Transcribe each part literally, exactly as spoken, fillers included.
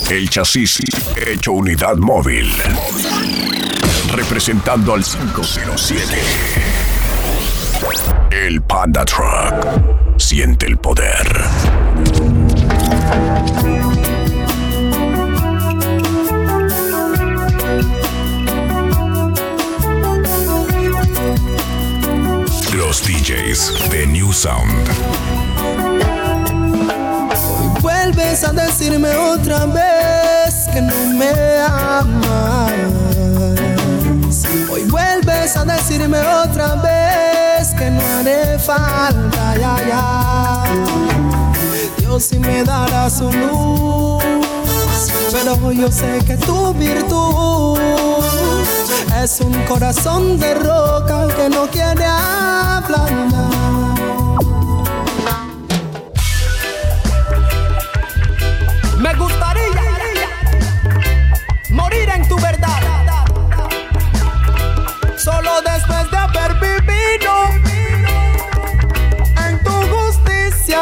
El chasis hecho unidad móvil. Representando al cinco cero siete. El Panda Truck. Siente el poder. Los D Js de New Sound. Hoy vuelves a decirme otra vez que no me amas. Hoy vuelves a decirme otra vez que no haré falta, ya, ya. Dios si me dará su luz, pero yo sé que tu virtud es un corazón de roca que no quiere ablandar. Me gustaría morir en tu verdad, solo después de haber vivido en tu justicia.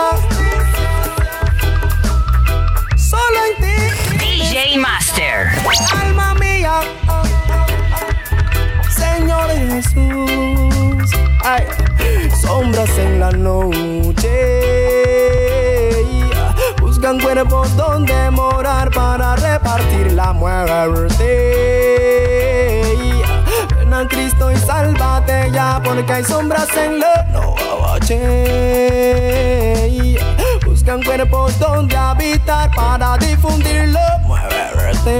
Solo en ti, D J Master. alma mía, Señor Jesús. Ay, sombras en la noche buscan cuerpos donde morar para repartir la muerte. Ven a Cristo y sálvate ya, porque hay sombras en la noche. Buscan cuerpos donde habitar para difundir la muerte.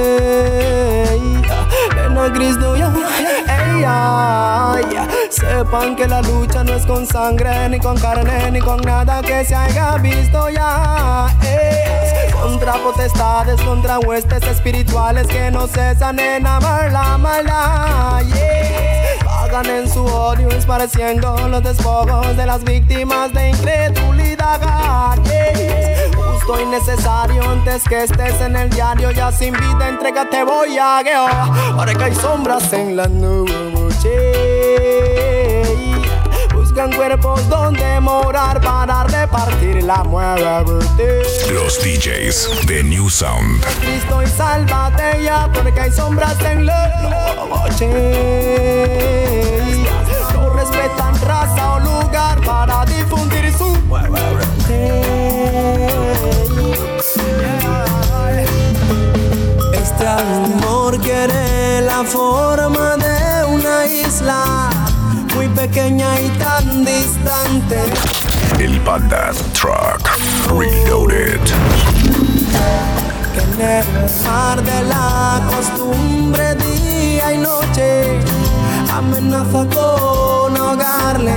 Ven a Cristo ya, ey, ay. Sepan que la lucha no es con sangre, ni con carne, ni con nada que se haya visto ya. Es contra potestades, contra huestes espirituales que no cesan en amar la maldad. Yes. Pagan en su odio, esparciendo los despojos de las víctimas de incredulidad. Yes. Justo y necesario antes que estés en el diario, ya sin vida, entrégate, voy a guiar. Porque hay sombras en la noche. Buscan cuerpos donde morar para repartir la muerte. Los D Js de New Sound. Cristo y sálvate ya, porque hay sombras en la noche. No respetan raza o lugar para difundir su muerte. Este amor quiere la forma de una isla muy pequeña y tan distante. El Panda Truck Reloaded. Que en el mar de la costumbre día y noche amenaza con ahogarle.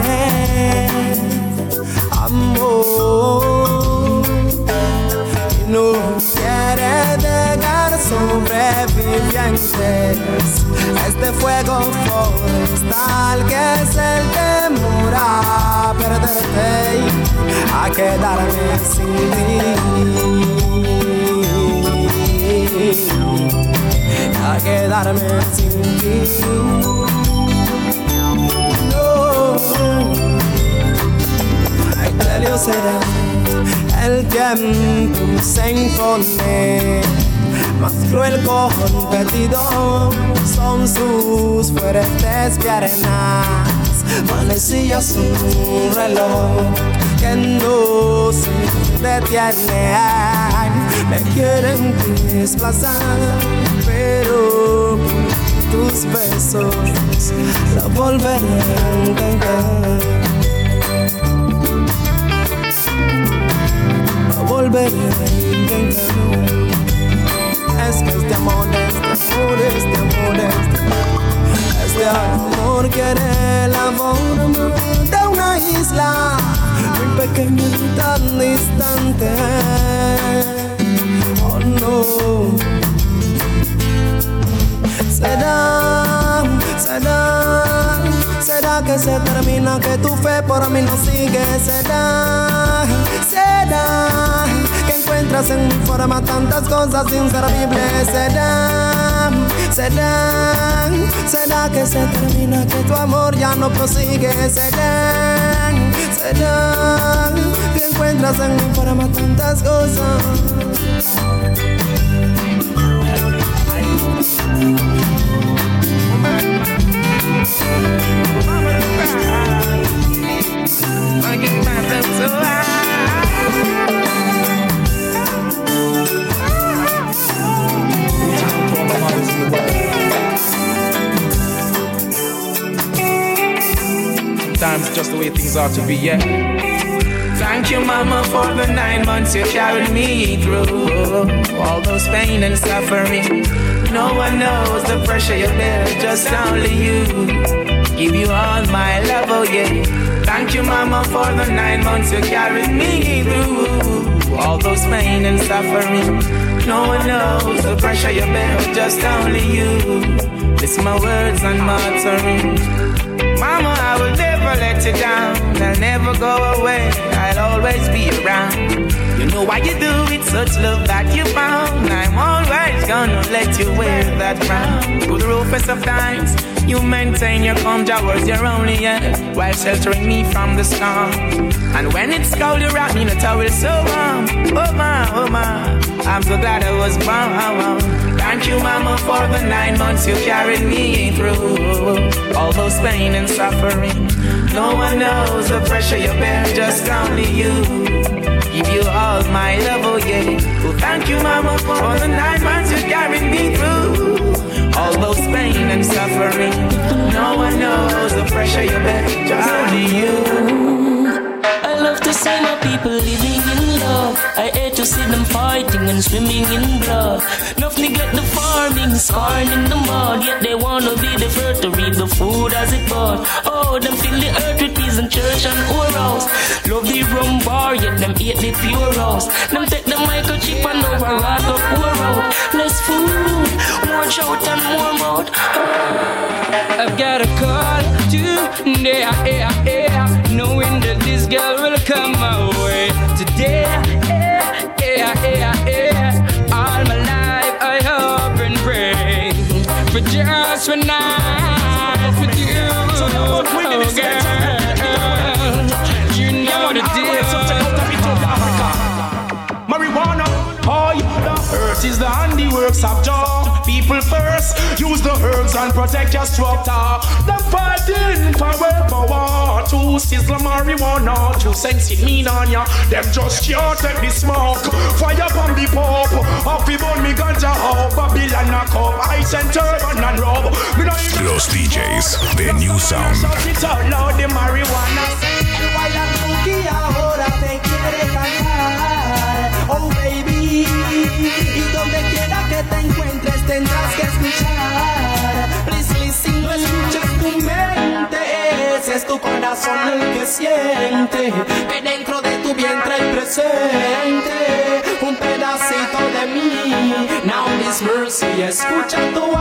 Amor, y no quiere dejar sobrevivientes a este fuego forestal que es el temor a perderte y a quedarme sin ti, a quedarme sin ti. No, I tell you, será el tiempo se impone, más cruel competidor son sus fuertes piernas. Manecillas un reloj que no se detiene. Me quieren desplazar, pero por tus besos lo volveré a intentar. Lo volveré a intentar. Es que este amor, este amor, este amor, este amor, este amor quiere la forma de una isla muy pequeña y tan distante. Oh no. Será, será, será que se termina, que tu fe por mí no sigue. Será, será que encuentras en mi forma tantas cosas inservibles. Será, será, será que se termina, que tu amor ya no prosigue. Será, será que encuentras en mi forma tantas cosas the way things ought to be, yeah. Thank you, mama, for the nine months you carried me through. All those pain and suffering. No one knows the pressure you bear, just only you. Give you all my love, oh yeah. Thank you, mama, for the nine months you carried me through. All those pain and suffering. No one knows the pressure you bear, just only you. It's my words and my utterance. Mama, I will never let you down. I'll never go away. I'll always be around. You know why you do it, such love that you found. I'm always gonna let you wear that crown. Through the roughest of times, you maintain your calm towards your only end, while sheltering me from the storm. And when it's cold, you wrap me in a towel so warm. Oh my, oh my, I'm so glad I was born. Thank you, mama, for the nine months you carried me through. All those pain and suffering. No one knows the pressure you bear, just only you. Give you all my love, oh yeah. Oh, thank you, mama, for the nine months you carried me through. All those pain and suffering. No one knows the pressure you bear, just only you. I love to see my people living in love. I hate to see them fighting and swimming in blood. Enough neglect the farming, scarring in the mud. Yet they wanna be the first to reap the food as it bud. Oh, them fill the earth with peace and church and whorehouse. Love the rum bar, yet them hate the pure house. Them take the microchip and over rock up pour out. Less food, more shout and more mouth. Oh. I've got a call today, yeah, yeah, yeah, knowing that this girl will come my way today. Yeah, yeah, yeah, yeah. All my life I hope and pray for just one night with you, oh girl. You know the deal. Marijuana, oh yeah, the earth is the handiworks of Jah. People first, use the herbs and protect your structure. Them fighting for willpower. To sizzle marijuana, to sense it mean on ya. Them just can't take the smoke. Fire from the pop. Off the bone me ganja out. Babylon a cup. Ice and turban and rub. Los D Js, the new sound. Shout it out loud, the marijuana. Baila funky ahora te quiere cantar. Oh baby, y donde quiera que te encuentres tendrás que escuchar. Please listen, no escuchas tu mente, ese es tu corazón el que siente que dentro de tu vientre hay presente un pedacito de mí. Now this mercy, escucha tu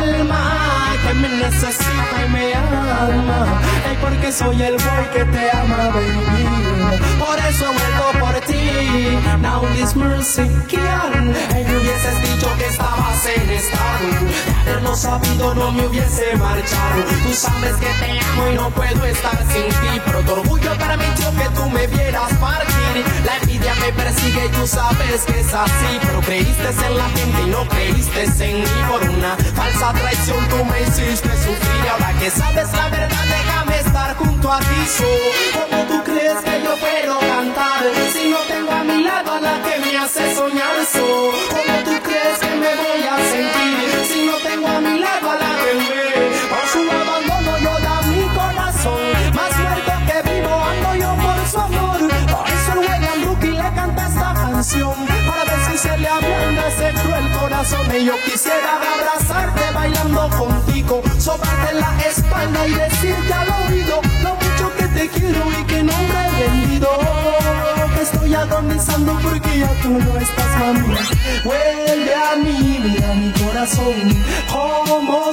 alma que me necesita y me ama. Ay, porque soy el boy que te ama, baby. Por eso muerto por ti. Now this mercy, ¿quién? Ay, me hubieses dicho que estabas en estado de haberlo sabido, no me hubiese marchado. Tú sabes que te amo y no puedo estar sin ti, pero tu orgullo permitió que tú me vieras partir. La envidia me persigue y tú sabes que es así, pero creíste en la gente y no creíste en mí. Por una falsa traición tú me hiciste sufrir, y ahora que sabes la verdad déjame estar junto a ti. So, ¿cómo tú crees que yo puedo cantar si no tengo a mi lado a la que me hace soñar? So, ¿cómo tú crees que me voy a sentir si no tengo a mi lado a la que me por su abandono yo da mi corazón? Más muerto que vivo ando yo por su amor. Por eso el William Rookie le canta esta canción, para ver si se le ablanda ese cruel corazón. Y yo quisiera abrazarte bailando contigo, sobarte la espalda y decirte al oído lo mucho que te quiero y que no me he rendido. Que estoy agonizando porque ya tú no estás, mami. Vuelve a mí, mira mi corazón cómo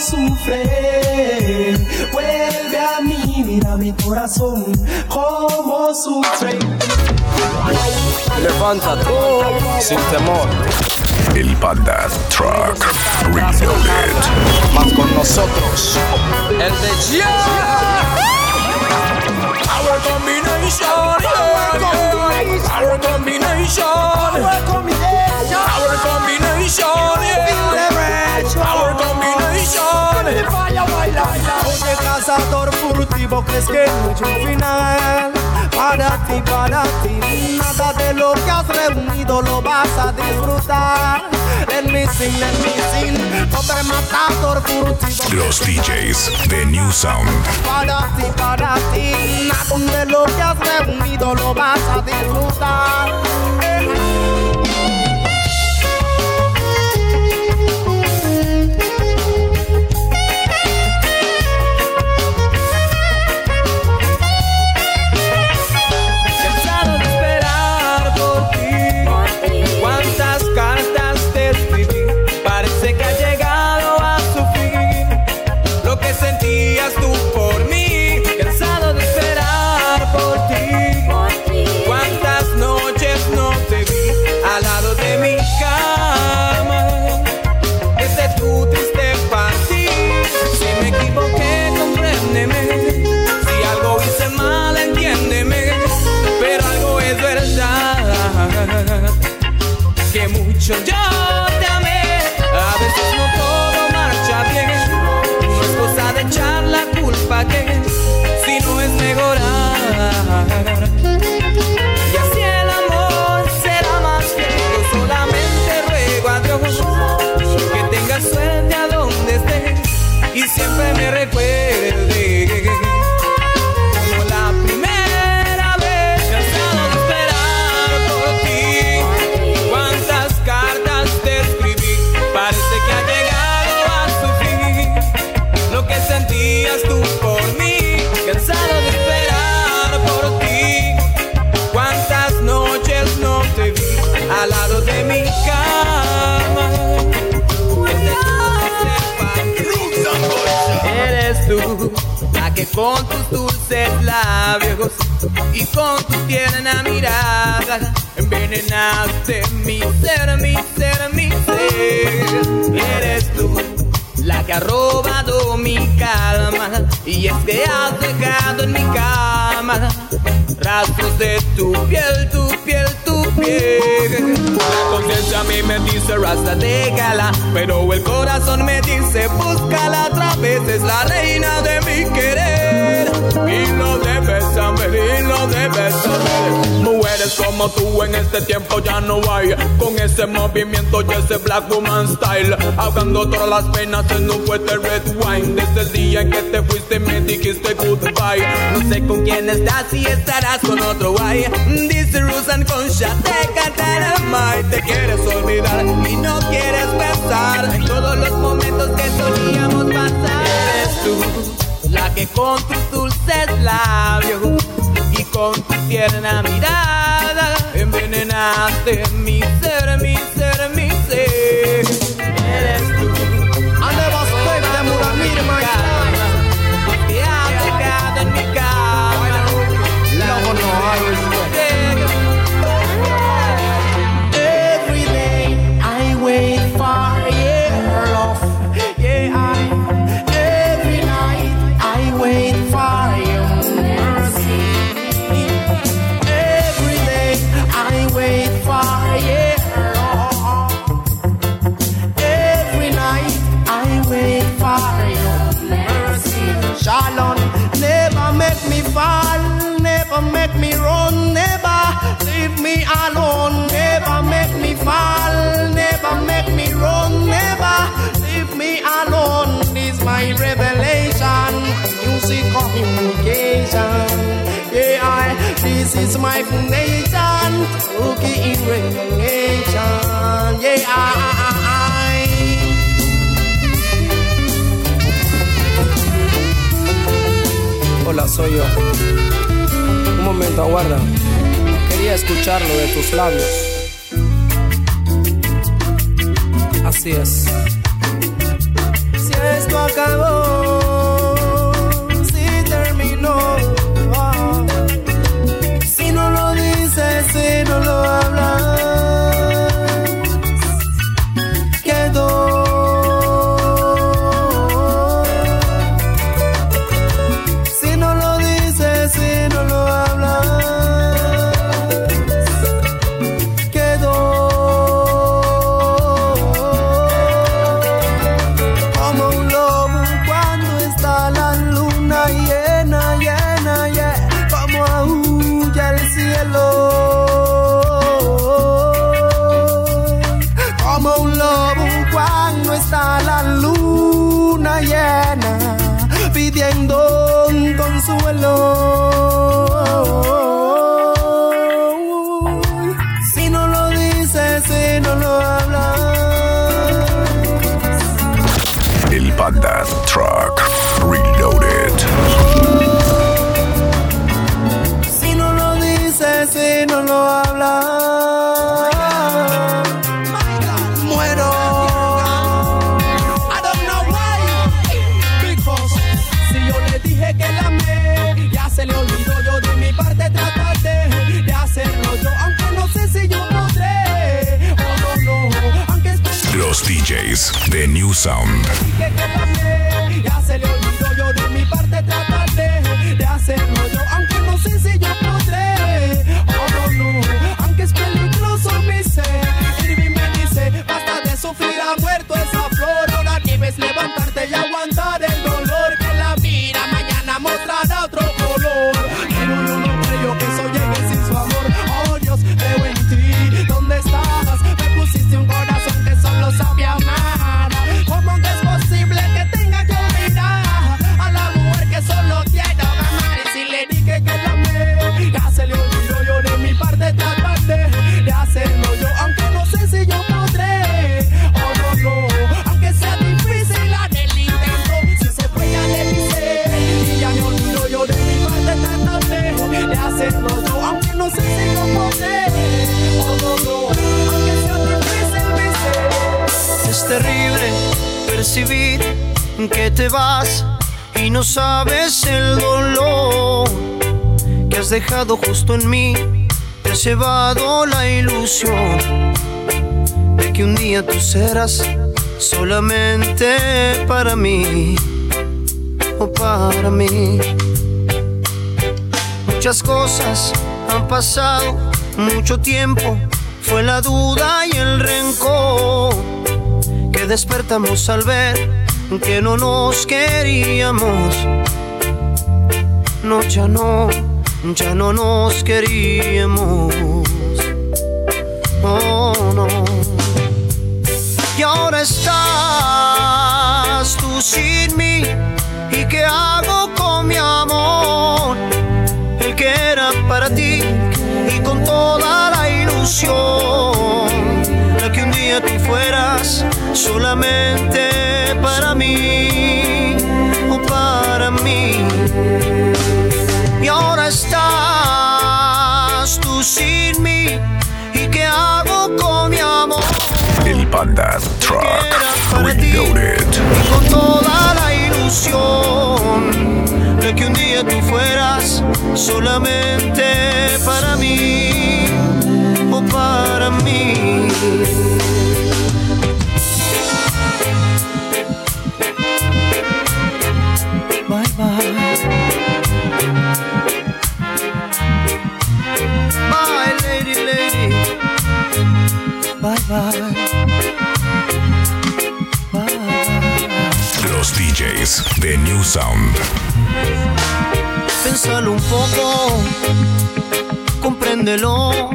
sufre. Vuelve a mí, mira mi corazón cómo sufre. Levántate sin temor. El Panda Truck Reloaded. Más con nosotros, el de ya. Our combination, our combination, our combination, our combination, our combination. Oye, cazador furtivo, ¿crees que no hay un final? Para ti, para ti, nada de lo que has reunido lo vas a disfrutar. Let me sing, let me sing, no te matador furtivo. Los D Js de New Sound. Para ti, para ti, nada de lo que has reunido lo vas a disfrutar. Eh. Tú por mí, cansado de esperar por ti. Cuántas noches no te vi al lado de mi cama. Desde tu triste partir, si me equivoqué, compréndeme. Si algo hice mal, entiéndeme. Pero algo es verdad, que mucho yo te amé. A veces no todo marcha bien. De echar la culpa que si no es mejorar, y así el amor será más fiel. Yo solamente ruego a Dios que tengas suerte a donde estés y siempre me recuerde como la primera vez. Cansado de esperar por ti, cuántas cartas te escribí, parece que ha llegado a su fin lo que sentías tú por mí, cansado de esperar por ti. Cuántas noches no te vi al lado de mi cama. Eres tú la que con tus dulces labios y con tu tierna mirada envenenaste mi ser, mi ser, mi ser. Eres tú la que ha robado mi calma, y es que has dejado en mi cama rastros de tu piel, tu piel, tu piel. La conciencia a mí me dice rasta, déjala, pero el corazón me dice búscala otra vez, es la reina de mi querer. Y lo debes saber, y lo debes saber. Mujeres como tú en este tiempo ya no hay, con ese movimiento y ese black woman style, ahogando todas las penas en un fuerte red wine. Desde el día en que te fuiste me dijiste goodbye. No sé con quién estás, si estarás con otro guay. Dice Rusan con Shot, te cantará más. Te quieres olvidar y no quieres pensar en todos los momentos que solíamos pasar. Eres tú la que con tus dulces labios y con tu tierna mirada envenenaste mi ser, mi ser, mi ser. Eres tú. I never spoke them with a meeting, my God. Que ha tocado en mi cama. Love no every day I wait for your love. Yeah, I, every night I wait for your mercy. Every day I wait for your love. Every night I wait for your mercy. Shalom, never make me fall, never make me run, never leave me alone, never make me fall, never make me run, never leave me alone. This my revelation, music communication. Yeah, I, this is my foundation, okay in revelation. Yeah, I, I, Hola, soy yo. Un momento, aguarda. Quería escucharlo de tus labios. Así es. Si esto acabó, si terminó, oh. Si no lo dices, si no lo hablas, quedó. Como un lobo cuando está la luna luna llena, pidiendo un consuelo. Si no lo dices, si no lo hablas. El Panda Truck Reloaded. Si no lo dices, si no lo hablas, muero. I don't know why, because si yo le dije que la amé, ya se le olvidó. Yo de mi parte trataré de hacerlo yo, aunque no sé si yo podré. Oh no, no, aunque es Los D Js de New Sound. dije que la amé, ya se le olvidó. Yo de mi parte trataré de hacerlo yo, aunque no sé si yo podré. Oh no, no, aunque es peligroso mi ser. Irving me dice, basta de sufrir, ha muerto esa flor. Ahora debes levantarte y aguantar el dolor, que la vida mañana mostrará otro color. Pero yo no creo que eso llegue sin su amor. Oh Dios, veo en ti, ¿dónde estás? Me pusiste un corazón que solo sabía amar. ¿Cómo que es posible que tenga que olvidar a la mujer que solo quiero amar? Y si le dije que la amé, ya se le olvidó. Yo de mi parte trataré de hacerlo yo, aunque no sé si yo podré. Oh no, no, aunque sea difícil la del intento. Si se fue ya le dice y ya me olvidó. Yo de mi parte trataré de hacerlo yo, aunque no sé si yo podré. Oh no, no, aunque sea difícil mi ser. Es terrible percibir que te vas y no sabes el dolor que has dejado justo en mí. Te has llevado la ilusión de que un día tú serás solamente para mí, o para mí. Muchas cosas han pasado, mucho tiempo, fue la duda y el rencor que despertamos al ver que no nos queríamos. No, ya no, ya no nos queríamos. Oh, no. Y ahora estás tú sin mí. ¿Y qué hago con mi amor? El que era para ti y con toda la ilusión, la que un día tú fueras solamente para mí, o para mí. Y ahora estás tú sin mí. ¿Y qué hago con mi amor? El Panda Truck Para ti, Reloaded. y con toda la ilusión de que un día tú fueras solamente para mí, o para mí. Bye bye. Bye lady, lady. Bye bye. Los D Js de New Sound. Pénsalo un poco, compréndelo.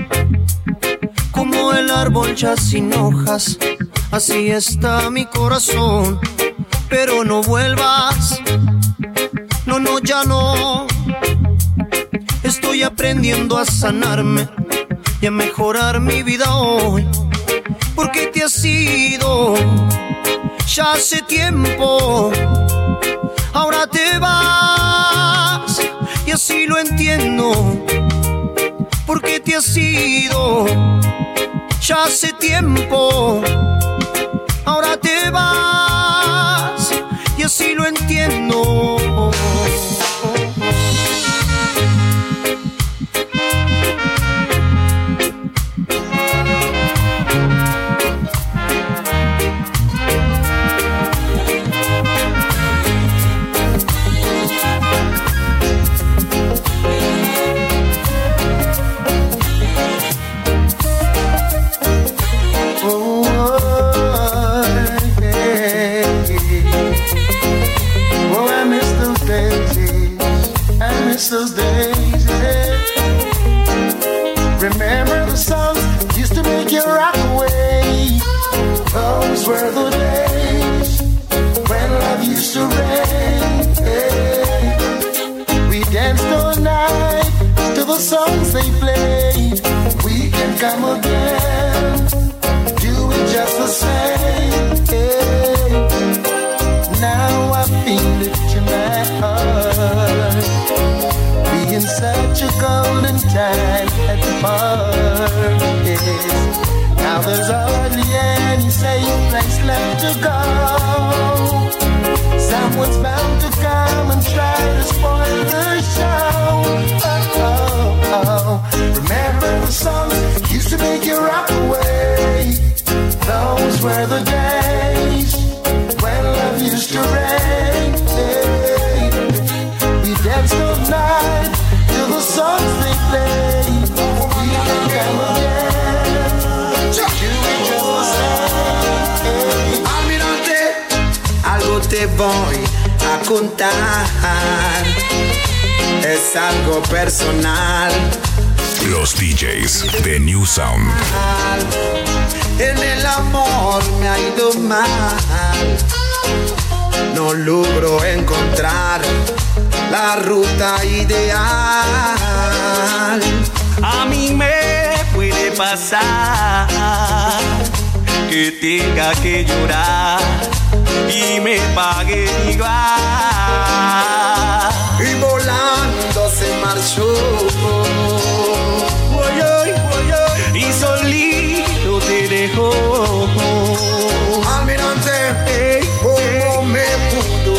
Como el árbol ya sin hojas, así está mi corazón. Pero no vuelvas, no, no, ya no. Estoy aprendiendo a sanarme y a mejorar mi vida hoy, porque te has ido ya hace tiempo. Ahora te vas y así lo entiendo, porque te has ido ya hace tiempo. Ahora te vas y así lo entiendo. Oh, songs they played. We can come again, do it just the same. Hey. Now I feel it in my heart, being such a golden time at the party. Now there's hardly any safe place left to go. Someone's bound to come and try to spoil the show. Oh, oh, oh. Remember the songs that used to make you rock away. Those were the days when love used to reign. Hey. We danced all night to the songs they played. We can come again to do it just the same. Almirante, algo te voy a contar. Es algo personal. Los D Js de New Sound. En el amor me ha ido mal. No logro encontrar la ruta ideal. A mí me puede pasar que tenga que llorar y me pague igual. Y volando se marchó. Voy hoy, voy hoy. Y solito te dejó. Almirante, hey, ¿cómo me pudo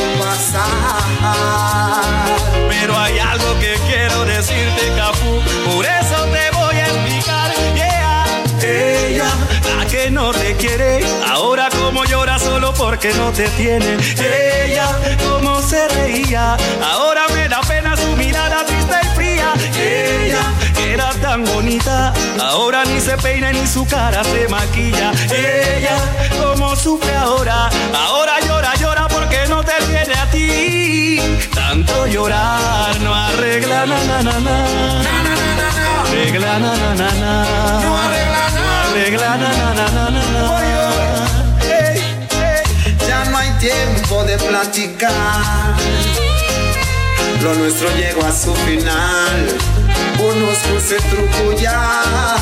pasar? Pero hay algo que quiero decirte, Cafú, por eso te voy a explicar. Yeah. Ella, la que no te quiere, ahora como llora solo porque no te tiene. Ella, como se reía, ahora me da pena su mirada triste y fría. Ella, era tan bonita, ahora ni se peina ni su cara se maquilla. Ella, como sufre ahora, ahora llora, llora porque no te tiene a ti. Tanto llorar no arregla na na na na. Arregla na na na na. No arregla nada. Arregla na na na na na. Hey, hey. Ya no hay tiempo de platicar. Lo nuestro llegó a su final. Conozco ese truco ya.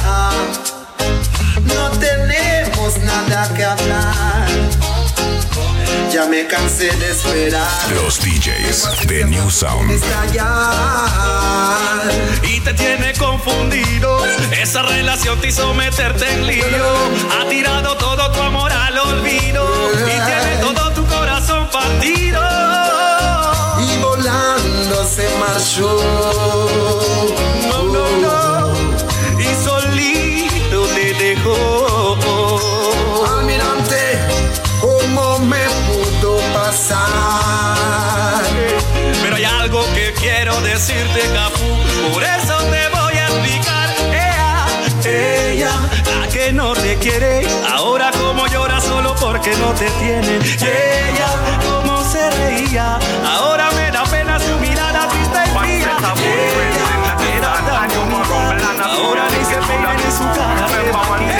No tenemos nada que hablar. Ya me cansé de esperar. Los D Js de New Sound. Estallar. Y te tiene confundido. Esa relación te hizo meterte en lío. Ha tirado todo tu amor al olvido. Y tiene todo tu corazón partido. Y volando se marchó. No, no, no. Y solito te dejó. Almirante, ¿cómo me pudo pasar? Pero hay algo que quiero decirte, Cafú, por eso te voy a explicar. Ella, ella, la que no te quiere, ahora como llora solo porque no te tiene. Y ella, como se reía, ahora me da pena su mirada triste y fría. Ella, era tan bonita, ahora ni se peina ni su cara se maquilla.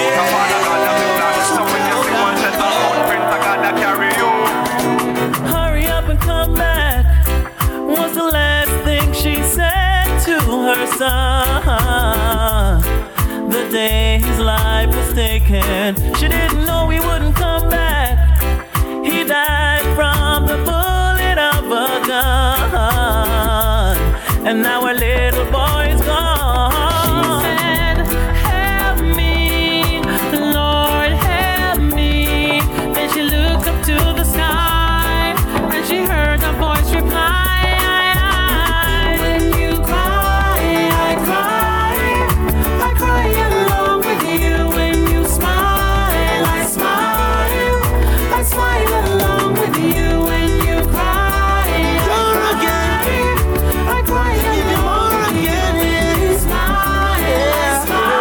Hurry up and come back was the last thing she said to her son. The day his life was taken, she didn't know he wouldn't come back. He died from the bullet of a gun, and now her little boy's gone. She said, help me, Lord, help me. Then she looked up to the sky, and she heard a voice reply, when you cry, I cry, I cry along with you. When you smile, I smile, I smile along with you. When you cry, you're again, I cry along with you. When you smile,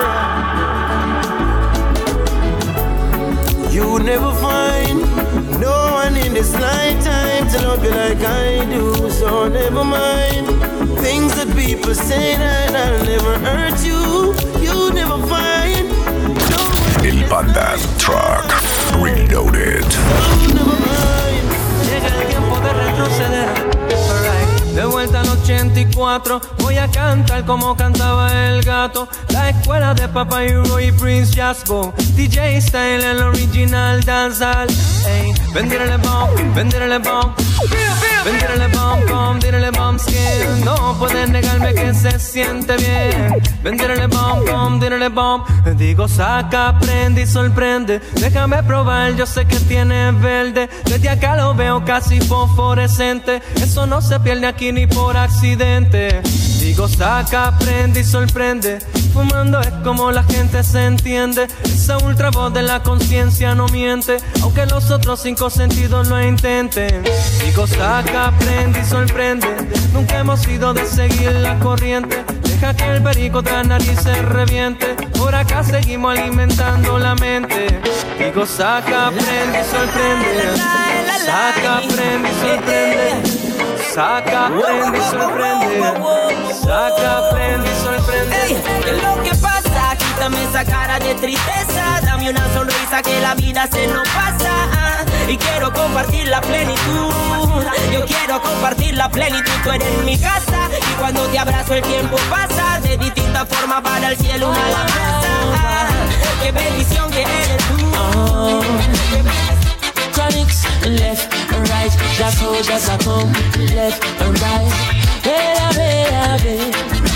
smile. You would never find no one in this lifetime to love you like I do. So never mind things that people say that I'll never hurt you. You never find no one. El Panda Truck Reloaded. Llega el tiempo de retroceder. Alright. De vuelta no ochenta y cuatro voy a cantar como cantaba el gato. La escuela de Papa Hugo y Prince Jasbo, D J Style, el original dancehall. Ey, vendirle bomb, vendirle bomb, vendirle bomb, bomb, vendirle bomb skin. No pueden negarme que se siente bien. Vendirle bomb, bomb, vendirle bomb. Digo saca, prende y sorprende. Déjame probar, yo sé que tiene verde. Desde acá lo veo casi fosforescente. Eso no se pierde aquí ni por accidente. Digo saca, prende y sorprende. Fumando es como la gente se entiende. Esa ultra voz de la conciencia no miente, aunque los otros cinco sentidos lo intenten. Digo saca, prende y sorprende. Nunca hemos sido de seguir la corriente. Deja que el perico tras nariz se reviente. Por acá seguimos alimentando la mente. Digo saca, prende y sorprende. Saca, prende y sorprende. Saca, prende y sorprende. Saca, prende y sorprende. Ey, ¿qué es lo que pasa? Quítame esa cara de tristeza. Dame una sonrisa que la vida se nos pasa. Y quiero compartir la plenitud. Yo quiero compartir la plenitud. Tú eres mi casa. Y cuando te abrazo el tiempo pasa. De distintas formas para el cielo una alabanza. Qué bendición que eres tú. Oh. Chronics, left and right, that's how that's a come, left and right. Hey, hey, hey,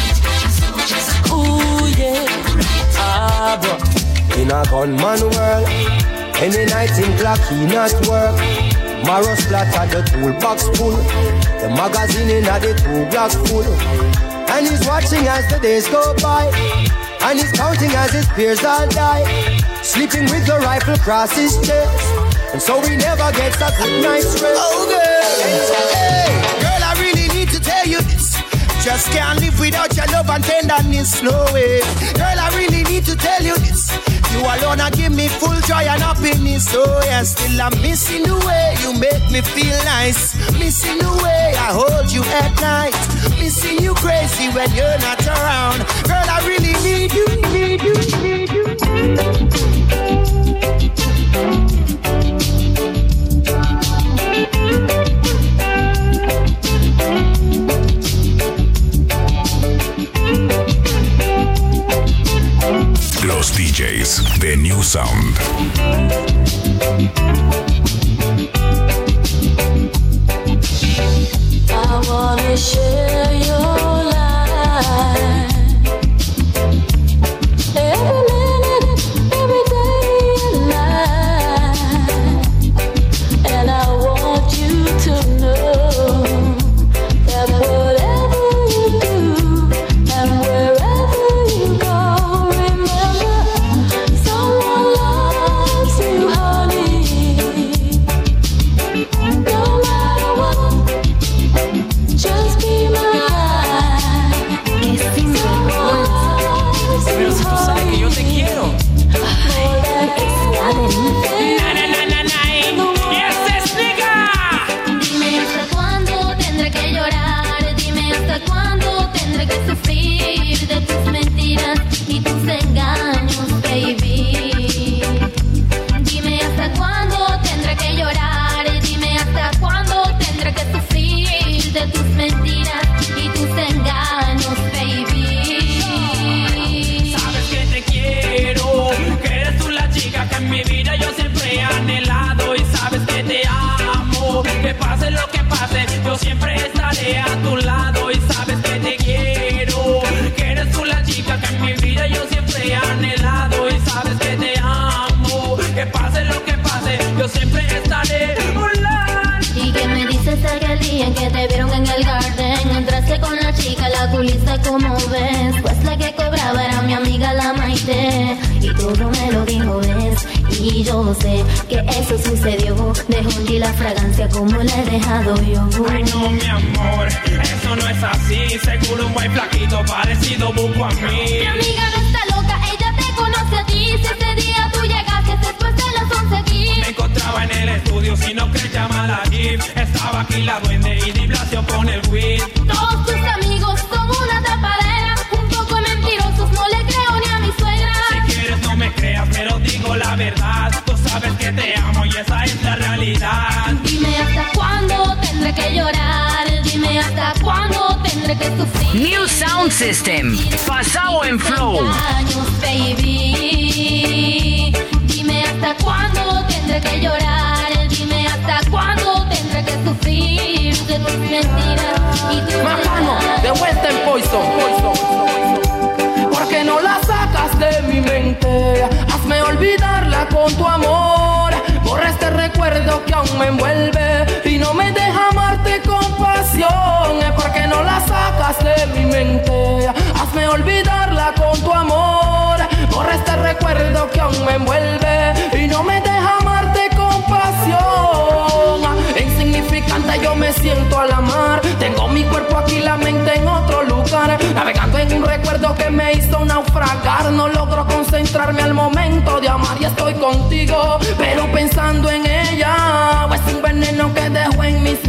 ooh yeah, ah, bro. In a gunman world, any night in clock he not work. Marrow splatter the toolbox full, the magazine in a the two blocks full. And he's watching as the days go by, and he's counting as his peers all die. Sleeping with the rifle across his chest, and so he never gets a good night's rest. Oh girl, hey, girl, I really need to tell you this. Just can't live without your love and tenderness, no way. Girl, I really need to tell you this. You alone are give me full joy and happiness. Oh yeah, still I'm missing the way you make me feel nice. Missing the way I hold you at night. Missing you crazy when you're not around. Girl, I really need you, need you, need you. Los D Js de New Sound. I wanna share your life. Every minute, every day and night. And I want you to know that whatever you do and wherever you go, remember someone loves you, honey. No matter what, just be mine. Pero si tú sabes que yo te quiero. Dime hasta cuándo tendré que llorar. Dime hasta cuándo tendré que sufrir de tus mentiras y tus engaños, baby. Dime hasta cuándo tendré que llorar. Dime hasta cuándo tendré que sufrir de tus mentiras y tus engaños, baby. Sabes que te quiero, que eres tú la chica que en mi vida yo siempre he anhelado. Y sabes que te amo, que pase lo que pase, yo siempre estaré a tu lado. Y sabes que te quiero, que eres tú la chica que en mi vida yo siempre he anhelado. Y sabes que te amo, que pase lo que pase, yo siempre estaré a un lado. ¿Y qué me dices aquel día en que te vieron en el garden? Entraste con la chica, la culista como ves. Pues la que cobraba era mi amiga la Maite. Y todo me lo dijo, ves. Y yo sé que eso sucedió. Dejó en ti la fragancia como la he dejado yo. Ay no, mi amor, eso no es así. Seguro un buen flaquito parecido busco a mí. Mi amiga no está loca, ella te conoce a ti. Si ese día tú llegaste después de las once aquí. Me encontraba en el estudio, si no crees llama a la jeep. Estaba aquí la duende y Di Blasio con el whip. Todos tus amigos son una tapadera. Un poco mentirosos, no le creo ni a mi suegra. Si quieres no me creas, pero digo la verdad. Tú sabes que te amo y esa es la realidad. Dime hasta cuándo tendré que llorar. Dime hasta cuándo tendré tendré que sufrir. New Sound System, pasado en flow. Años, baby. Dime hasta cuándo tendré que llorar. Dime hasta cuándo tendré que sufrir de tus mentiras y tus Macano, de Western Poison. ¿Por qué no la sacas de mi mente? Hazme olvidarla con tu amor. Borra este recuerdo que aún me envuelve y no me deja amarte con pasión. ¿Por qué no la sacas de mi mente? Hazme olvidarla con tu amor. Borra este recuerdo que aún me envuelve y no me deja amarte con pasión. Insignificante yo me siento al amar. Tengo mi cuerpo aquí, la mente en otro lugar. Navegando en un recuerdo que me hizo naufragar. No logro concentrarme al momento de amar y estoy contigo, pero pensando en ella. Es un veneno que dejo en mis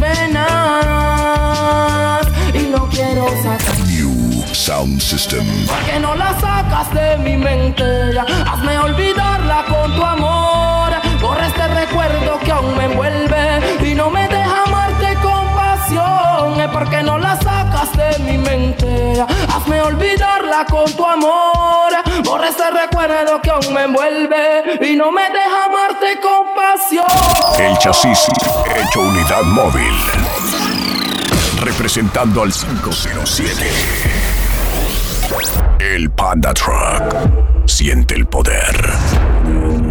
venas y no quiero sacar. New Sound System. ¿Por qué no la sacas de mi mente? Hazme olvidarla con tu amor. Borra este recuerdo que aún me envuelve y no me deja amarte con pasión. ¿Por qué no la sacas de mi mente? Hazme olvidarla con tu amor. Borra este recuerdo que aún me envuelve y no me deja amarte con pasión. El chasis hecho unidad móvil. Representando al cinco cero siete. El Panda Truck. Siente el poder.